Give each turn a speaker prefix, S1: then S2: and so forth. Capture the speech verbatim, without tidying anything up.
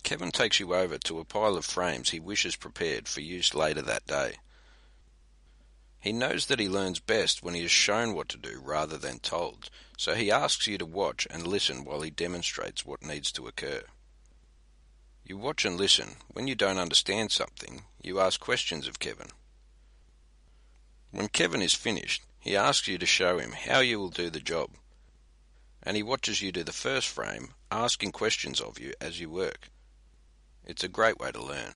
S1: Kevin takes you over to a pile of frames he wishes prepared for use later that day. He knows that he learns best when he is shown what to do rather than told, so he asks you to watch and listen while he demonstrates what needs to occur. You watch and listen. When you don't understand something, you ask questions of Kevin. When Kevin is finished, he asks you to show him how you will do the job, and he watches you do the first frame, asking questions of you as you work. It's a great way to learn.